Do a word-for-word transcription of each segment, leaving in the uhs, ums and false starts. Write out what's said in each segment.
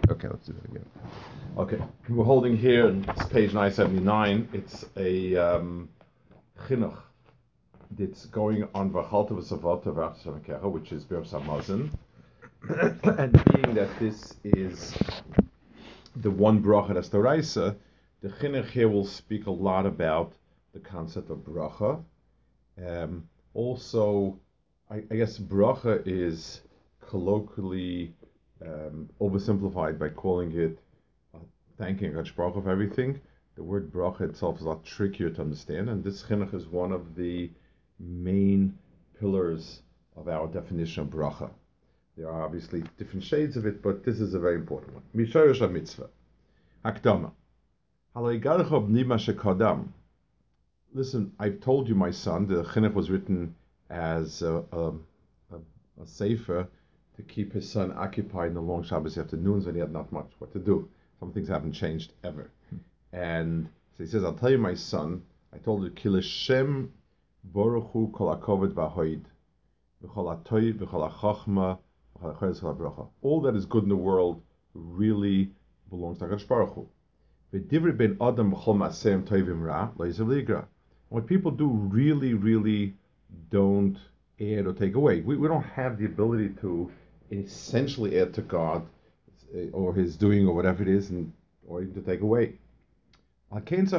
Okay, let's do that again. Okay, we're holding here, it's page nine seventy-nine. It's a um, chinuch that's going on V'chalta v'savota v'achshavkecha, which is Bir Samazin. And being that this is the one bracha that's the Raisa, the chinuch here will speak a lot about the concept of bracha. Um, also, I, I guess bracha is colloquially um, oversimplified by calling it uh, thanking HaKadosh Baruch Hu for everything. The word bracha itself is a lot trickier to understand, and this chinuch is one of the main pillars of our definition of bracha. There are obviously different shades of it, but this is a very important one. Mishayosh HaMitzvah. Hakdama. Haloi garech ob nima shekadam. Listen, I've told you, my son, the chinuch was written as a, a, a, a sefer to keep his son occupied in the long Shabbos afternoons when he had not much what to do. Some things haven't changed ever. And so he says, I'll tell you, my son, I told you, Ki l'shem baruch hu kol hakoved v'hahoid, v'chol hatoiv, v'chol hachachma, v'chol hachodes, v'chol habracha. All that is good in the world really belongs to HaKadosh Baruch Hu. V'divri ben adam b'chol ma'aseim toivim ra, lo yisav ligra. What people do really, really don't add or take away. We, we don't have the ability to essentially add to God or His doing or whatever it is, and or even to take away. What does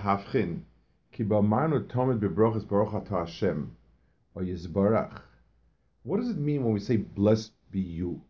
it mean when we say blessed be you?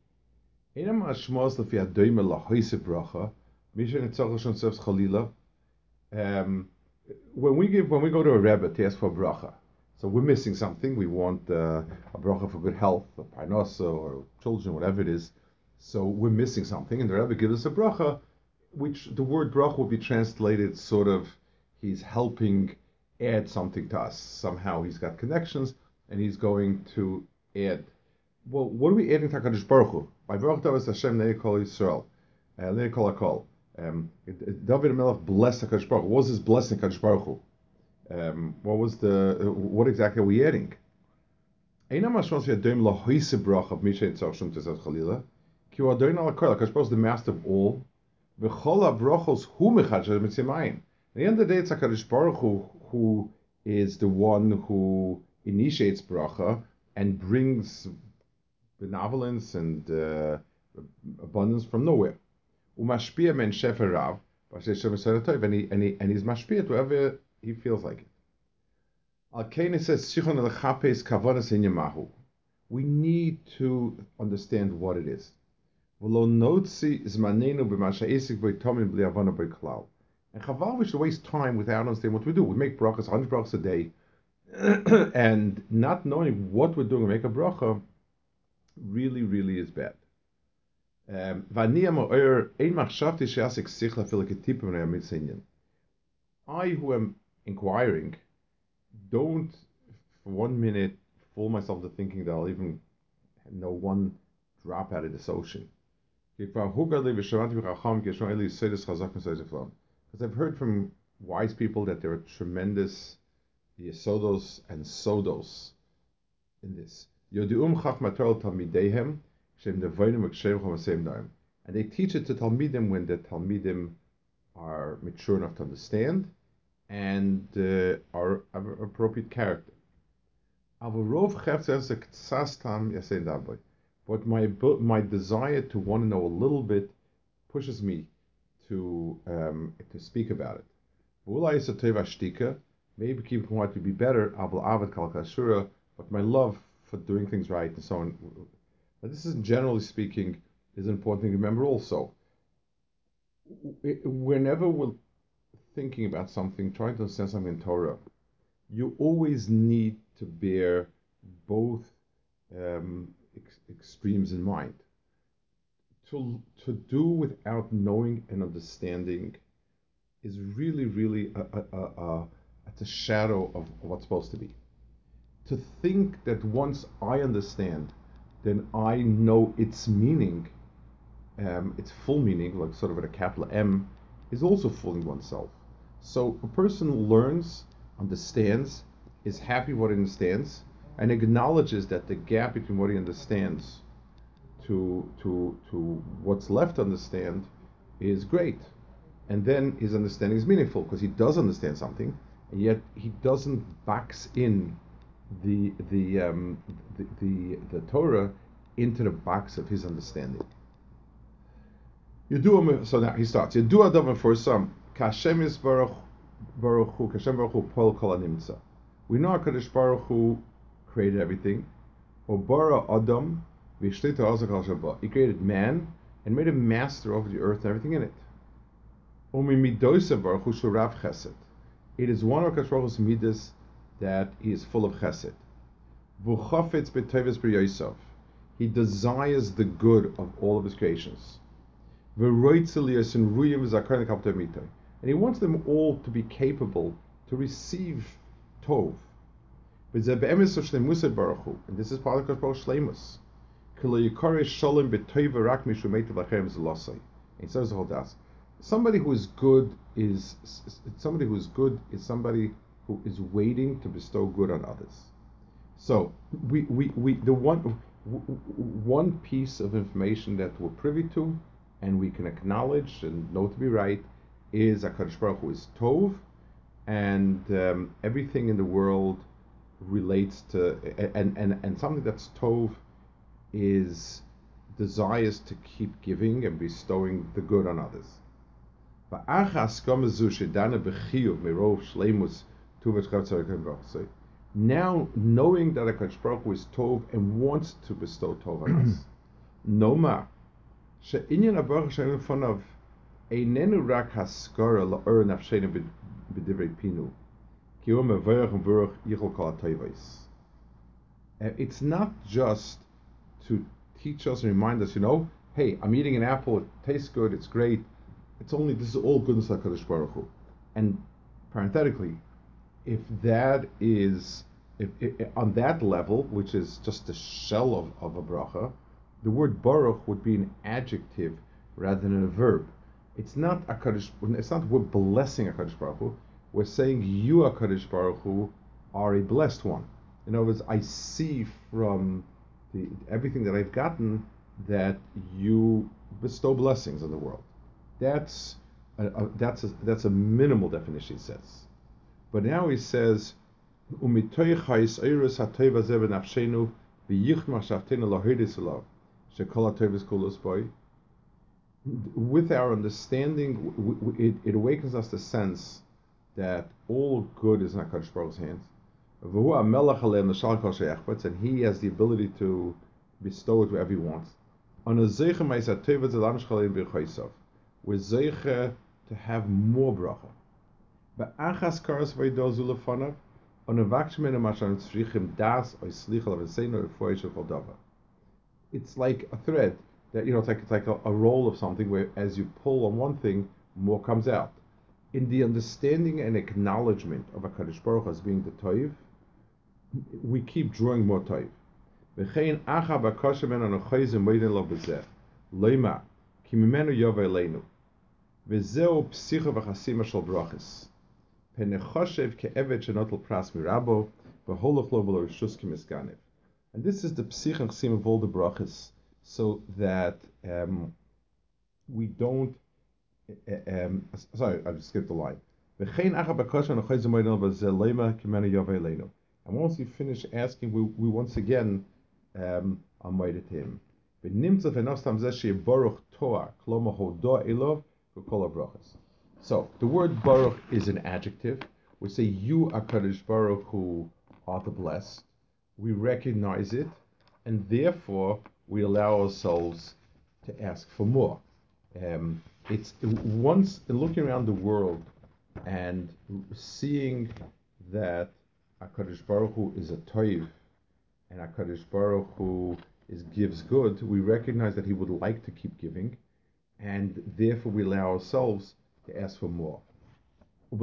Um, when we give, when we go to a Rebbe to ask for a bracha, so we're missing something. We want uh, a bracha for good health, a parnasa, or children, whatever it is. So we're missing something, and the Rebbe gives us a bracha, which the word bracha would be translated sort of, he's helping add something to us. Somehow he's got connections, and he's going to add. Well, what are we adding to HaKadosh Baruch Hu? By Baruch Tavas Hashem Ne'eh Kol Yisrael, Ne'eh Kol HaKol. Um, David Melech blessed HaKadosh Baruch Hu. What was his blessing, HaKadosh Baruch Hu? Um, what was the? Uh, what exactly are we adding? Einam Hashmos v'yadoim lahoise bracha of Mishay Tzach Shum Tzach Chalila. Ki hu Adon al HaKol. HaKadosh Baruch Hu is the master of all. V'chol habrachos hu mechadshah mitzimayim. At the end of the day, it's HaKadosh Baruch Hu who is the one who initiates bracha and brings benevolence and uh, abundance from nowhere. Umashpia men shefer rav, and he and he and he's mashpia to whoever he feels like it. Al Kain says sichon elchapes kavanas in yamahu. We need to understand what it is. V'lo notzi zmanenu b'mashaisik b'tomim b'li avana b'klal. And Chaval, we should waste time without understanding what we do. We make brachas, one hundred brachas a day, and not knowing what we're doing to make a bracha really, really is bad. Um, I, who am inquiring, don't for one minute fool myself to thinking that I'll even know one drop out of this ocean. Because I've heard from wise people that there are tremendous yesodos and sodos in this. And they teach it to Talmidim when the Talmidim are mature enough to understand and uh, are of appropriate character. But my my desire to want to know a little bit pushes me to um, to speak about it. Maybe keep want to be better, but my love for doing things right and so on. But this is, generally speaking, is an important thing to remember also. Whenever we're thinking about something, trying to understand something in Torah, you always need to bear both um, ex- extremes in mind. To, to do without knowing and understanding is really, really a, a, a, a, it's a shadow of what's supposed to be. To think that once I understand, then I know its meaning, um, its full meaning, like sort of at a capital M, is also fooling oneself. So a person learns, understands, is happy with what he understands, and acknowledges that the gap between what he understands to to to to what's left to understand is great. And then his understanding is meaningful because he does understand something, and yet he doesn't box in the the um, the, the the Torah into the box of his understanding. Yedua, so now he starts. Yedua davar for some. Kashem is baruch baruch hu. Kashem baruch hu pol kol animtza. We know HaKadosh Baruch Hu created everything. Or bara adam v'shtita azak al shabbat. He created man and made him master over the earth and everything in it. Umi midosa baruch hu shurav chesed. It is one of HaKadosh Baruch Hu's midas that he is full of chesed. V'chafetz b'teves b'yosef. He desires the good of all of his creations. And he wants them all to be capable to receive Tov. And this is part of Baruch Shleimus. And so is the whole task. Somebody who is good is somebody who is good is somebody who is waiting to bestow good on others. So we we, we the one one piece of information that we're privy to and we can acknowledge and know to be right is HaKadosh Baruch Hu is Tov, and um, everything in the world relates to, and, and, and something that's Tov is desires to keep giving and bestowing the good on others. Now, knowing that HaKadosh Baruch Hu is Tov and wants to bestow Tov on us, Noma, she'inyan habaruch she'enu fanav einenu rak haskara la'or nafshenu b'divrei pinu, ki hu mevarach u'baruch yichol kol ha'tovos. It's not just to teach us and remind us, you know, hey, I'm eating an apple, it tastes good, it's great. It's only, this is all goodness of HaKadosh Baruch Hu. And parenthetically, if that is, if, if on that level, which is just the shell of, of a bracha, the word baruch would be an adjective rather than a verb. It's not a HaKadosh, it's not we're blessing HaKadosh Baruch Hu, we're saying you HaKadosh Baruch Hu are a blessed one. In other words, I see from the, everything that I've gotten that you bestow blessings on the world. That's a, a, that's a, that's a minimal definition, he says. But now he says, with our understanding, it, it awakens us the sense that all good is in HaKadosh Baruch Hu's hands. And he has the ability to bestow it wherever he wants. We're zeicha to have more bracha. It's like a thread that, you know, it's like it's like a, a roll of something where as you pull on one thing, more comes out. In the understanding and acknowledgement of HaKadosh Baruch Hu as being the Toiv, we keep drawing more Toiv. וזהו פסיכו וחסימה של ברachas. פנחושב כעבד שנוטל פרס מרבו, והולך לו ולא רשוס כמסגנב. And this is the psich and chasima of all the brachas, so that um, we don't. Uh, um, sorry, I just skipped the line. And once we finish asking, we, we once again um, are mighty to him. So the word baruch is an adjective. We say you are HaKadosh Baruch Hu are the blessed. We recognize it, and therefore we allow ourselves to ask for more. Um, it's once looking around the world and seeing that HaKadosh Baruch Hu is a toiv, and HaKadosh Baruch Hu is gives good. We recognize that He would like to keep giving, and therefore we allow ourselves to ask for more. And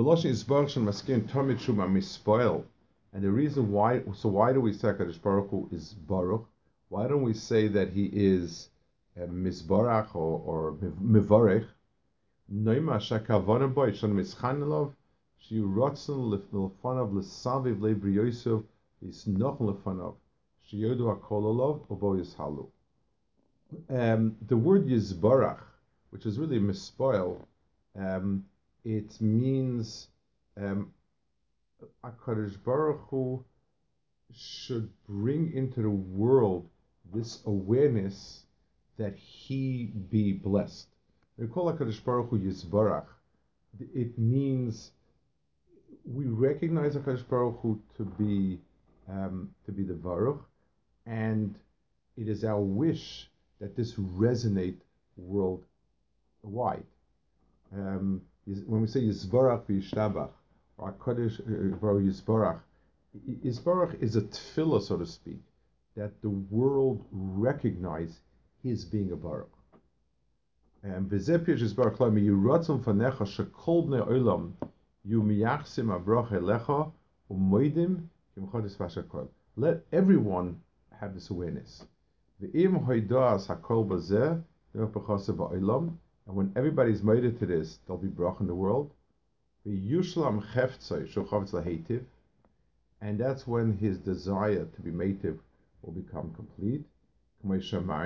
the reason why, so why do we say HaKadosh Baruch Hu is Baruch? Why don't we say that He is uh, Mizbarach or, or Mivarech? Noima shakavana boy shon mischanelov shi rotzen lefanav lesaviv lebri Yosef is noch lefanav shi yodu hakololov obo yishalu. Um, the word Yizbarach, which is really misspelled, um, it means um, HaKadosh Baruch Hu should bring into the world this awareness that he be blessed. We call HaKadosh Baruch Hu Yizbarach. It means we recognize HaKadosh Baruch Hu to be um, to be the Baruch, and it is our wish that this resonate worldwide. Um, when we say Yisbarach v'Yishtabach, or HaKadosh Baruch Yisbarach, Yisbarach is a tefillah, so to speak, that the world recognize his being a Baruch. Um, V'zeh Pirush Yisbarach Lo miyuratzon fanecha shekol bnei olam yumiyachsim abrach elecha u'moidim kimchodes v'ashakol. Let everyone have this awareness. V'im hoidas hakol bazeh v'pachase ba'olam. And when everybody's motivated to this, there'll be brach in the world. V'yushlam cheftzoi shochavetz lahetiv. And that's when his desire to be mative will become complete. And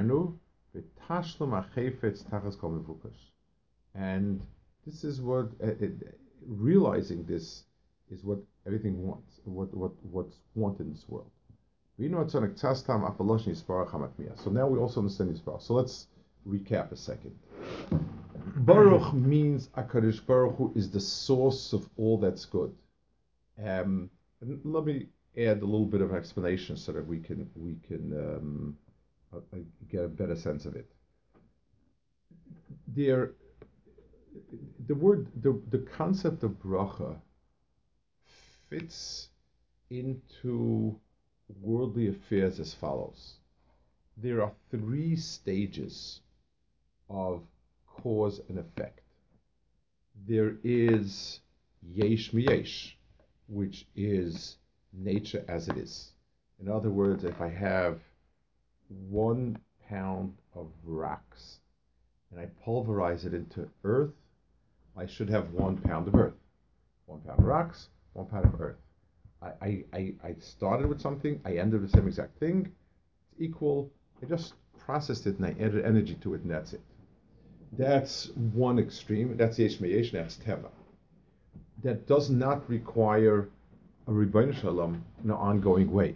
this is what uh, it, realizing this is what everything wants, what what what's wanted in this world. So now we also understand this. So let's recap a second. Baruch means HaKadosh Baruch Hu is the source of all that's good. Um, and let me add a little bit of explanation so that we can we can um, uh, get a better sense of it. There, the word, the, the concept of bracha fits into worldly affairs as follows. There are three stages of cause and effect. There is yesh miyesh, which is nature as it is. In other words, if I have one pound of rocks and I pulverize it into earth, I should have one pound of earth. One pound of rocks, one pound of earth. I, I, I started with something, I ended with the same exact thing. It's equal. I just processed it and I added energy to it, and that's it. That's one extreme. That's yesh meyesh, that's teva. That does not require a Ribbono Shel Olam in an ongoing way.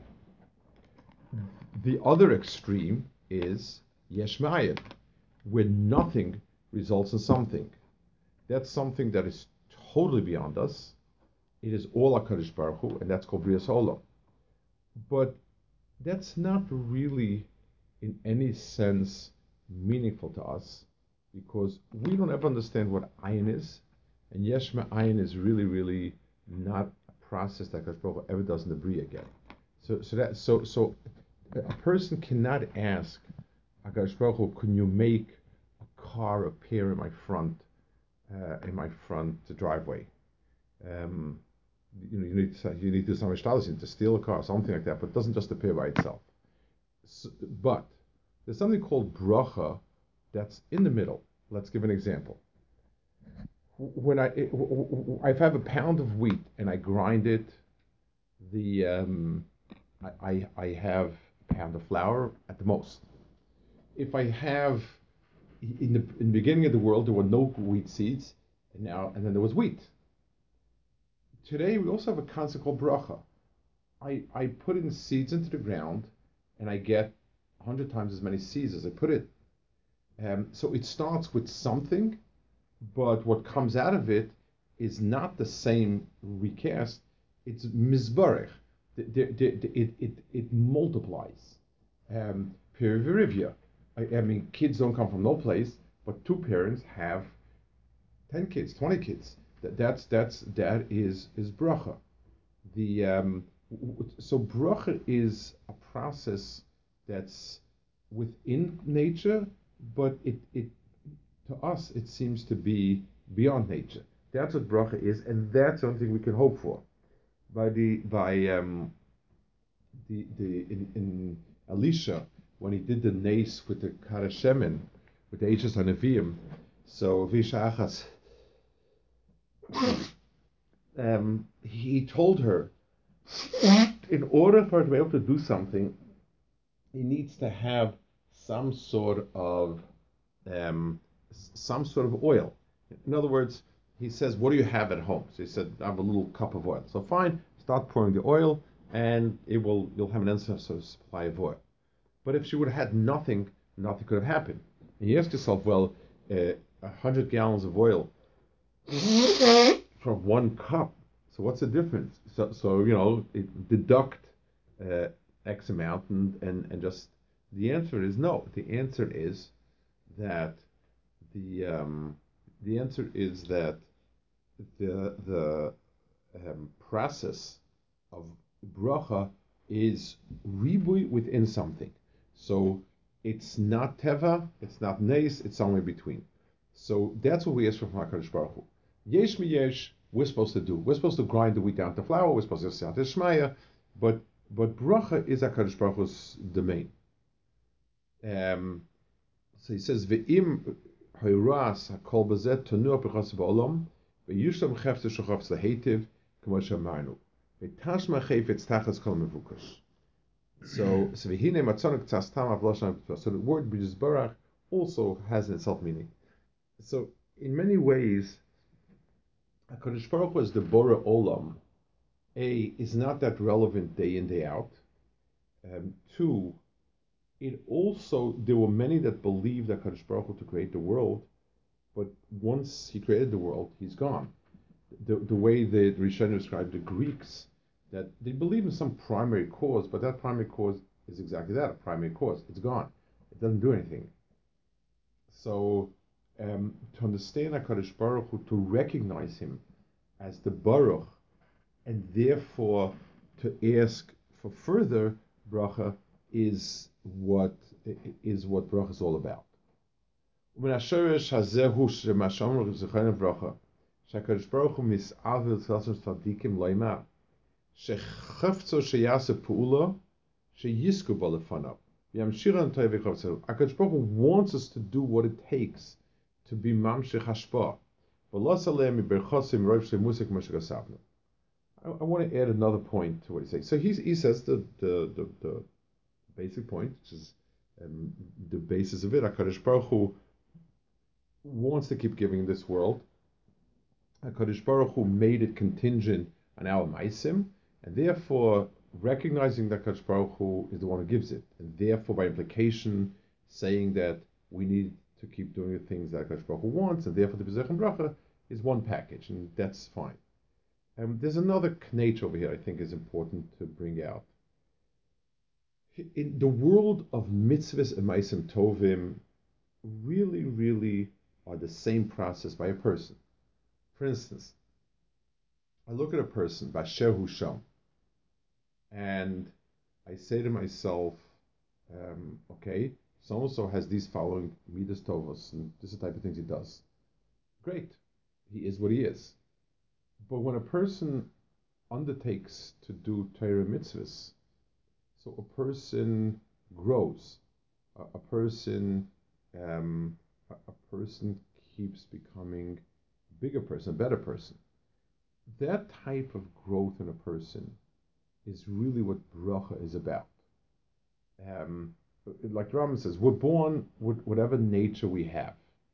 The other extreme is yesh me'ayin, where nothing results in something. That's something that is totally beyond us. It is all HaKadosh Baruch Hu, and that's called Brias Olam. But that's not really, in any sense, meaningful to us, because we don't ever understand what ayin is, and yesh me'ayin is really, really not a process that HaKadosh Baruch Hu ever does in the Bria again. So, so that, so, so a person cannot ask HaKadosh Baruch Hu, can you make a car appear in my front, uh, in my front driveway? Um, you know, you need to, you need to do some ishtalos to steal a car, something like that, but it doesn't just appear by itself. So, but there's something called bracha that's in the middle. Let's give an example. When I if I have a pound of wheat and I grind it, the um, I, I I have a pound of flour at the most. If I have in the in the beginning of the world there were no wheat seeds, and now and then there was wheat. Today we also have a concept called bracha. I, I put in seeds into the ground and I get a hundred times as many seeds as I put in. Um, so it starts with something, but what comes out of it is not the same recast. It's mizbarech. It, it, it, it multiplies. Um, I, I mean, kids don't come from no place, but two parents have ten kids, twenty kids. That, that's that's that is is bracha. The um, so bracha is a process that's within nature, but it it to us it seems to be beyond nature. That's what bracha is, and that's something we can hope for. By the by um, the the in, in Elisha, when he did the nace with the karashemen, with the Eishes Hanavim, so Vishachas, um, he told her, in order for her to be able to do something, he needs to have some sort of um, some sort of oil. In other words, he says, "What do you have at home?" So he said, "I have a little cup of oil." So fine, start pouring the oil, and it will you'll have an endless sort of supply of oil. But if she would have had nothing, nothing could have happened. And you ask yourself, well, uh, a hundred gallons of oil from one cup. So what's the difference? So, so you know, it, deduct uh, X amount, and, and and just the answer is no. The answer is that the um, the answer is that the the um, process of bracha is ribui within something. So it's not teva, it's not neis, it's somewhere between. So that's what we ask from HaKadosh Baruch Hu. Yesh mi yesh, we're supposed to do. We're supposed to grind the wheat down to flour. We're supposed to say Shmaya, but but bracha is HaKadosh Baruch Hu's domain. Um, so he says, "Ve'im hayras hakol bazet tonu apechas ba'olam ve'yusham chefte shochavs lehetiv k'mo shemarnu ve'tashma chayfetz tachas kol mevukash." So, so v'hine matzonik tzastam avlosham. So the word b'jizbarach also has in itself meaning. So in many ways, HaKadosh Baruch Hu as the Bora Olam, A, is not that relevant day in, day out. Um, two, it also, there were many that believed that HaKadosh Baruch Hu to create the world, but once he created the world, he's gone. The, the way the Rishonim described the Greeks, that they believe in some primary cause, but that primary cause is exactly that, a primary cause. It's gone. It doesn't do anything. So, um, to understand HaKadosh Baruch Hu, to recognize him as the Baruch, and therefore to ask for further bracha is what is what bracha is all about. HaKadosh Baruch Hu mis'avil tzasam tzadikim loymar shechafzo sheyase pu'ula sheyisku balefanav v'yamshira n'toy v'chavzo. HaKadosh Baruch Hu wants us to do what it takes to be mamshech hashpah. V'los alei miberchosim roiv shlei musik moshe gasavnu. I, I want to add another point to what he says. So he he says the the the, the basic point, which is um, the basis of it. HaKadosh Baruch Hu wants to keep giving this world. HaKadosh Baruch Hu made it contingent on our maisim, and therefore recognizing that HaKadosh Baruch Hu is the one who gives it, and therefore by implication saying that we need to keep doing the things that HaKadosh Baruch Hu wants, and therefore the Bezech and Bracha is one package, and that's fine. Um, there's another knach over here I think is important to bring out. In the world of mitzvahs and maisim tovim, really, really are the same process by a person. For instance, I look at a person, Basher Husham, and I say to myself, um, okay, so-and-so has these following midas tovos, and this is the type of things he does. Great. He is what he is. But when a person undertakes to do Torah mitzvahs, so a person grows, a, a person, um, a, a person keeps becoming a bigger person, a better person. That type of growth in a person is really what bracha is about. Um, like Rambam says, we're born with whatever nature we have.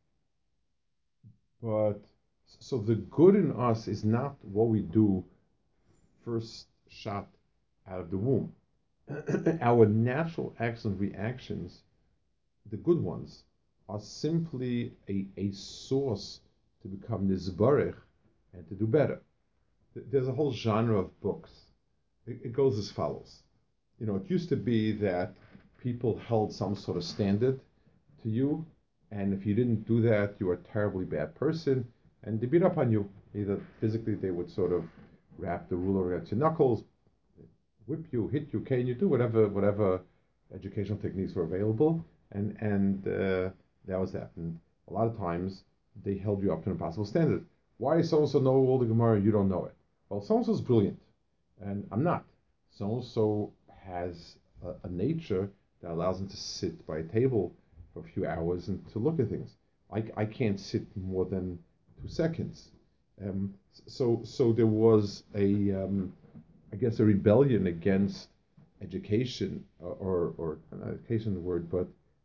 But so the good in us is not what we do first shot out of the womb. Our natural acts and reactions, the good ones, are simply a, a source to become nizbarech and to do better. There's a whole genre of books. It, it goes as follows. You know, it used to be that people held some sort of standard to you, and if you didn't do that, you were a terribly bad person, and they beat up on you. Either physically, they would sort of wrap the ruler against your knuckles, whip you, hit you, cane you, do whatever whatever educational techniques were available, and and uh, that was that. And a lot of times they held you up to an impossible standard. Why so and so know all the Gemara and you don't know it? Well, so and so is brilliant, and I'm not. So and so has a, a nature that allows him to sit by a table for a few hours and to look at things. I, I can't sit more than two seconds. Um, so so there was a um, I guess a rebellion against education, or or, or not education the word, but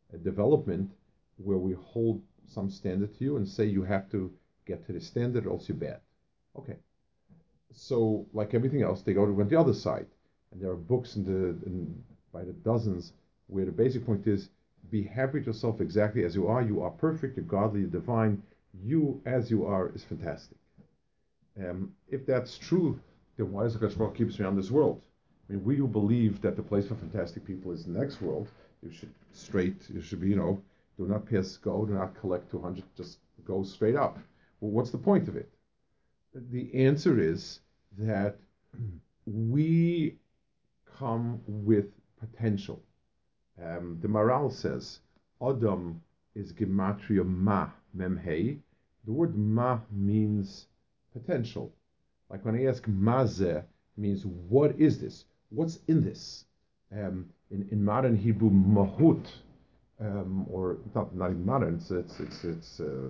a development where we hold some standard to you and say you have to get to the standard or else you're bad. Okay. So, like everything else, they go to the other side. And there are books in the in, by the dozens where the basic point is be happy with yourself exactly as you are. You are perfect, you're godly, you're divine. You as you are is fantastic. Um, if that's true, then why does the Baruch keeps me on this world? I mean, we who believe that the place for fantastic people is the next world, you should straight, you should be, you know, do not pass go, do not collect two hundred, just go straight up. Well, what's the point of it? The answer is that we come with potential. Um, the Maral says, Adam is gematria ma, memhei. The word ma means potential. Like when I ask mazeh, means what is this? What's in this? Um, in, in modern Hebrew, mahut, um, or not, not even modern, it's, it's, it's, it's uh,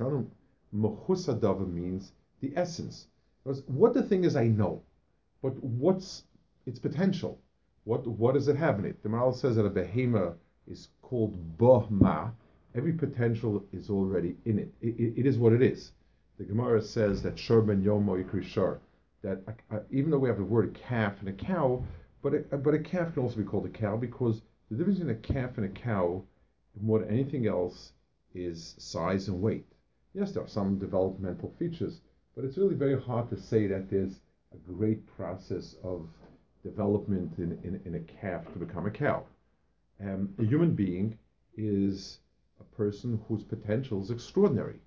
mahus means the essence. Because what the thing is, I know, but what's its potential? What what does it have in it? The Maral says that a behema is called bohma. Every potential is already in it. It, it, it is what it is. The Gemara says that shor ben yomo yikri shor, that uh, even though we have the word calf and a cow, but a, but a calf can also be called a cow because the difference between a calf and a cow, more than anything else, is size and weight. Yes, there are some developmental features, but it's really very hard to say that there's a great process of development in, in, in a calf to become a cow. Um, a human being is a person whose potential is extraordinary.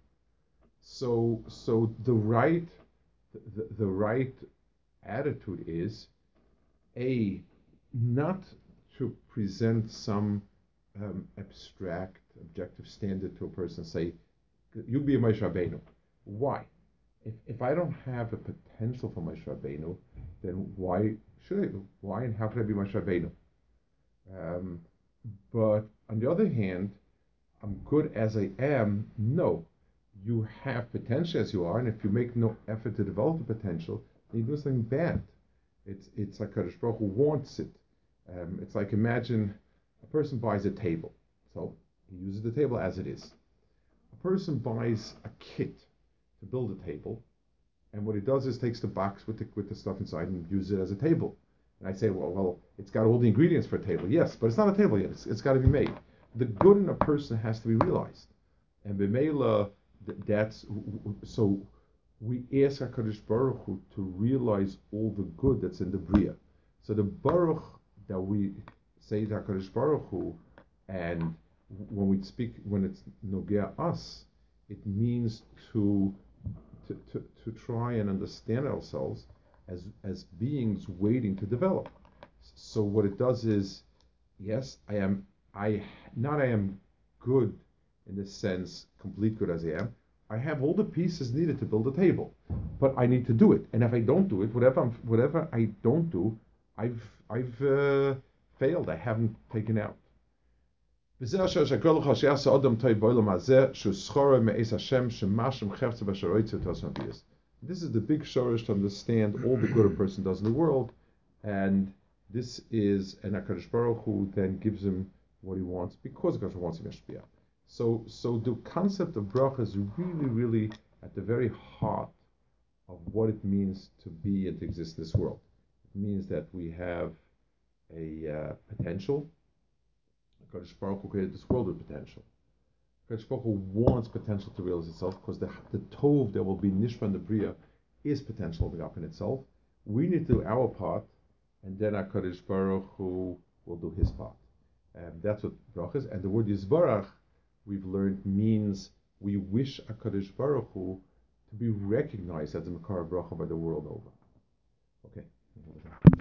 So, so the right, the, the right attitude is a not to present some um, abstract, objective standard to a person. Say, you be a Moshe Rabbeinu. Why? If if I don't have a potential for Moshe Rabbeinu, then why should I? Why and how can I be Moshe Rabbeinu? Um, but on the other hand, I'm good as I am. No, you have potential as you are, and if you make no effort to develop the potential, then you do something bad. It's it's like Kadosh Baruch Hu wants it. Um, it's like imagine a person buys a table, so he uses the table as it is. A person buys a kit to build a table, and what he does is takes the box with the with the stuff inside and uses it as a table. And I say, well, well, it's got all the ingredients for a table. Yes, but it's not a table yet. It's, it's got to be made. The good in a person has to be realized, and b'meila, that's so. We ask HaKadosh Baruch Hu to realize all the good that's in the Bria. So the Baruch that we say to HaKadosh Baruch Hu, and when we speak, when it's Nogea us, it means to, to, to, to try and understand ourselves as, as beings waiting to develop. So what it does is, yes, I am, I, not I am good in the sense, complete good as I am, I have all the pieces needed to build a table, but I need to do it. And if I don't do it, whatever I'm, whatever I don't do, I've I've uh, failed. I haven't taken out. This is the big shorish to understand all the good a person does in the world, and this is an HaKadosh Baruch Hu then gives him what he wants because HaKadosh wants him to be. So, so the concept of bracha is really, really at the very heart of what it means to be and to exist in this world. It means that we have a uh, potential. HaKadosh Baruch Hu created this world with potential. HaKadosh Baruch Hu wants potential to realize itself because the, the tov that will be nishma and the bria is potential up in itself. We need to do our part, and then HaKadosh Baruch Hu will do his part. And that's what bracha is. And the word Yisbarach, we've learned, means we wish HaKadosh Baruch Hu to be recognized as the Makar Bracha by the world over. Okay.